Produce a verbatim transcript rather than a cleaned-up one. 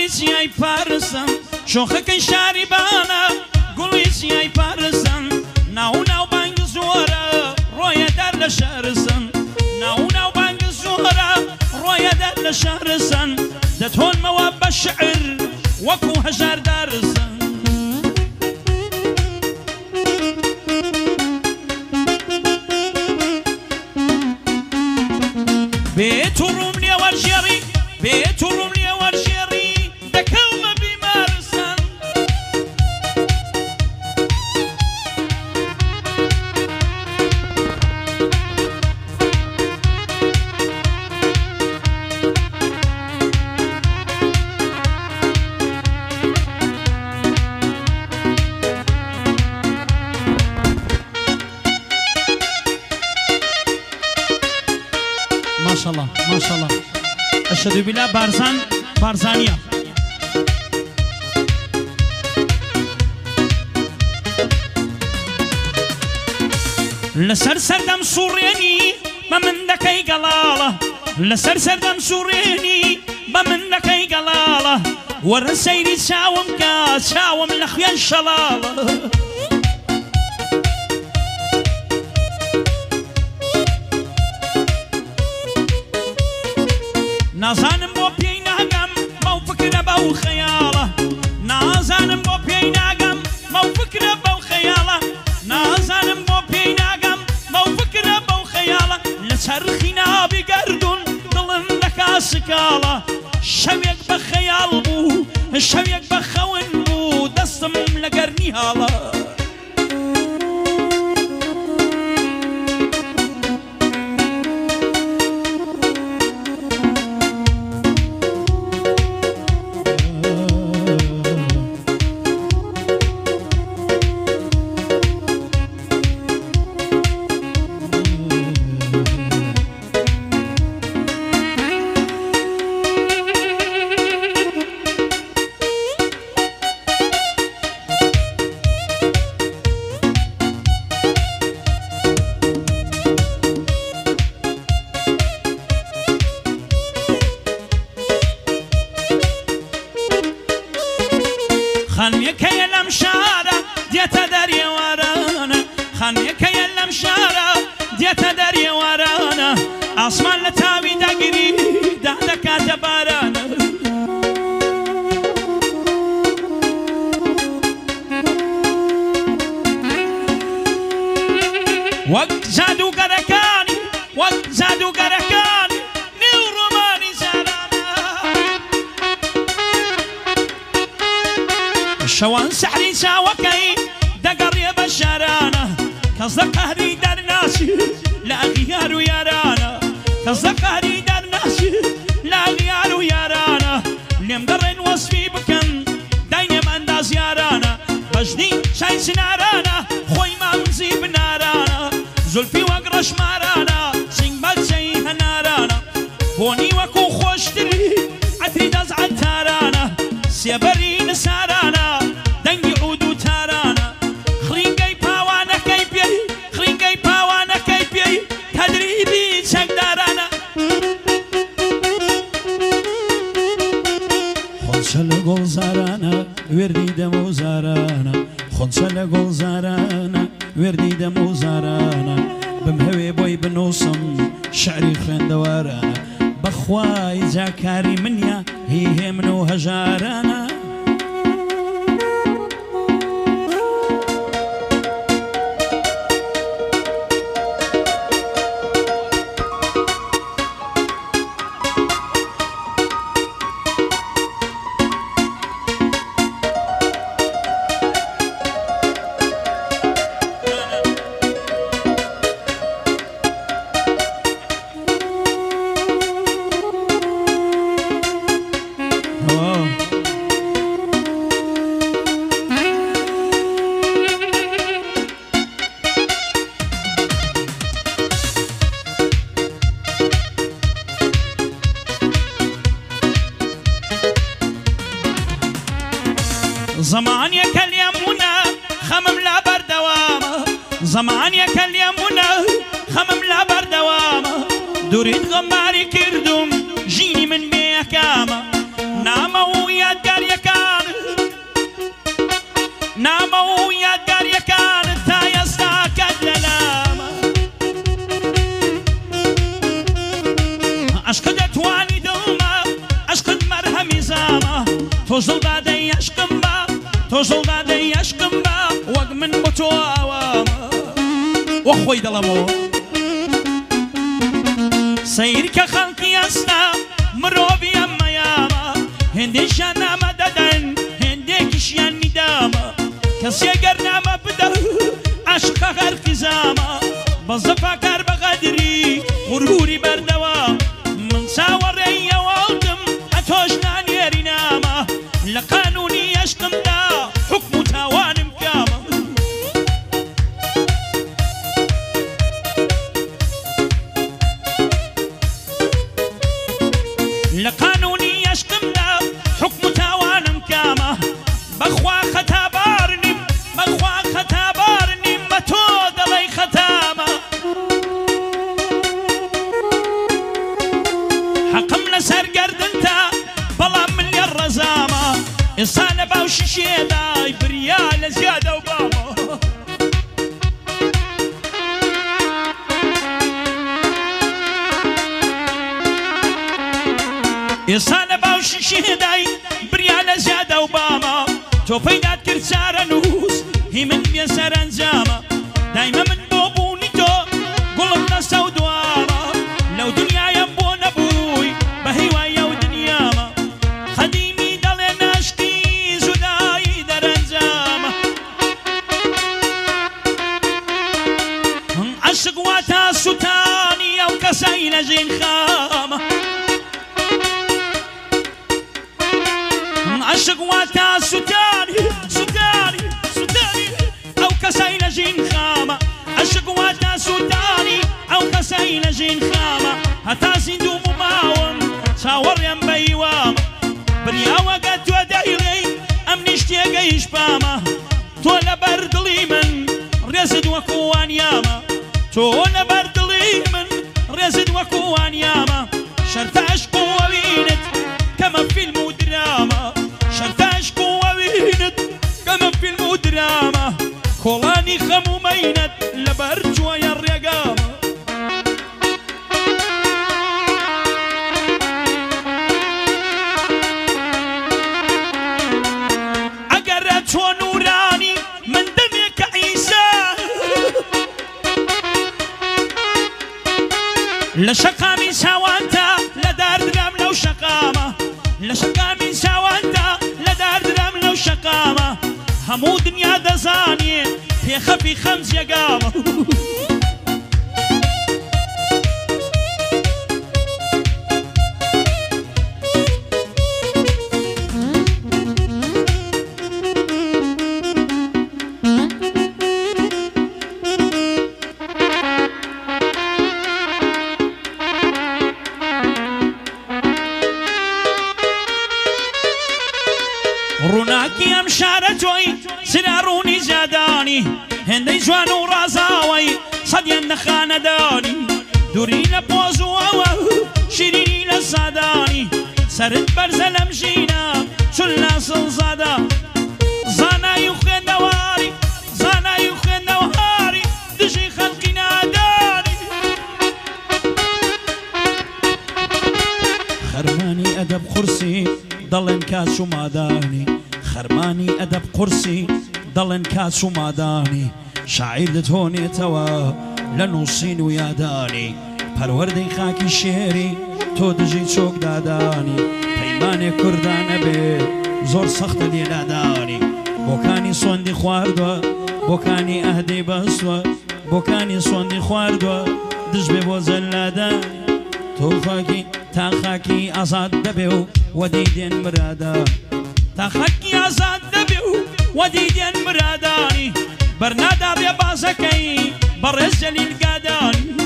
زیای پارسن شوخەکەی شاریبانە گوڵی زیای پارسن ناو ناو بانگ زۆرە ڕۆیە دەر لە شارسن ناو ناو بانگ زۆرە ڕۆیە دەر لە شارسن دەتۆنمەوە بە شعر وەکو هەژار دارسن بێت و ڕووم لێ وەرژێڕی بێت و ڕووم لێ وەرژێڕی دەکەومە بیمارستان ماشاءالله ماشاءالله أشهد بالله بارزان بارزانية لسر سردم سوريني ما من دكي قلالة لسر سردم سوريني ما من دكي قلالة ورسيني شاوم كا شاوم لخويا الشلالة نازانم بۆ پێی ناگەم مەو فکرە بەو خەیاڵە نازانم بۆ پێی ناگەم مەو فکرە بەو خەیاڵە نازانم بۆ پێی ناگەم مەو فکرە بەو خەیاڵە لە چەرخی نابی گەردون دڵم دەکا سکاڵە شەوێک بە خەیاڵ بوو شەوێک بە خەون بوو دەستم لە گەرنی هاڵە خانمێکەیە لەم شارە دێتە دەریێوارانە خانمێکەیە لەم شارە دێتە دەریێوارانە ئاسمان لە تاوی دەگیری دادەکاتە بارانە وەک جادوگەرەکانی وەک جادوگەرەکانی نێو ڕۆمانی زارانە شەوان سەحری چاوەکەی دەگەڕێ بە شارانە کەس لە قەهری دەرناچی لە ئەغیار و یارانە کەس لە قەهری دەرناچی لە ئەغیار و یارانە لێم دەڕێن وەسفی بکەن داینێم ئەنداز یارانە بەژنی چای چنارانە خۆی مامزی بنارانە زولفی وەک ڕەشمارانە سنگ بەچەی هەنارانە بۆنی وەکو خۆشتری عەتری دەزعەت تارانە سێبەری نسارانە دەنگی عود و تارانە خڕینگەی پاوانەکەی پێی خڕینگەی پاوانەکەی پێی تەدریبی چەکدارانە خۆنچە لە گۆڵزارانە وێردی دەمۆزارانە خۆنچە لە گۆڵزارانە وێردی دەمۆزارانە بم هەوێ بۆی بنووسم شعری خوێندەوارانە بەخوای جاکاری منیە هی هێ من و هەژارانە زمانێکە لێمونە خەمم لا بەردەوامە زمانێکە لێمونە خەمم لا بەردەوامە دووریت غەمباری کردوم ژینی من بێیەکامە نامە و یاد توزل دادي عشقم با توزل دادي عشقم با وق من بتوا وخوي دلمو سير كخلقي أسنا مروبي أما ياما هندي شانا مددن هندي كشيان نداما كسي قرنا ما بدر عشق غرق زاما بزفا كار بغدري غروري بردوام من ساوري والدم أتوشنا نيري ناما لقانوني عشقم دا حكم تاوان مكاما لقانوني عشقم دا حكم تاوان مكاما بخوا ختابارني بخوا ختابارني متود لي ختامة حقم لسر قردنتا بلا من الرزامة إنسان باوش شيداي بريال زيادة وباما إنسان باوش شيداي بريال زيادة وباما تو فيدات كرسار نوس هي من بيسر انزامة دايما من بوبوني تو قلبنا سودواما لو دنيا ينبو نبوي بهوايا ودنياما خديمي دلنا اشتي زداي در انزامة عشق واتا ستاني او كسايل زين خامة عشق واتا ستاني ستاني ستاني او كسايل جين خامة عشق واتا ستاني او كسايل جين خامة هتا زندو مماوم ساور ينبي واما بريا وقت ودايلي ام نشتيق يشباما تولا بردلي من رزد وكوان ياما تولا بردلي من رزد وكوان ياما شرط عشق ووينت كما في المدراما شرط عشق ووينت كما في المدراما كولاني خمومينت لبرج ويا الرقامة أقرت ونوراني من دمك عيسى لشقامي سوانتا لدار درام لو شقامة لشقامي سوانتا لدار درام لو شقامة همو دنيا دزاني في خفي خمس يقامة روناكي ام شارتوي سراروني زاداني هندي جوان ورازاوي صديا نخانة داني دوري لبوزو شيريني للصاداني سرد برزل امشينا شلا صلصادا زانا يخين دواري زانا يخين دواري دجي خلقي ناداني خرماني ادب خرسي ضلن كاسو ماداني خرماني أدب قرسي ضلن كاسو ماداني شاعر دتوني توا لنوصين وياداني پروردي خاكي شيري تو دجي چوك داداني پيماني كردان بي زور سخت لي ناداني بوكاني صندي خواردوا بوكاني أهدي بسوا بوكاني صندي خواردوا دج ببو زلاداني تو خاكي تا خاكي أزاد دبيو وديدين مرادا تا خاكي أزاد دبيو وديدين مراداني برنادا بيبازكي برز جليل قاداني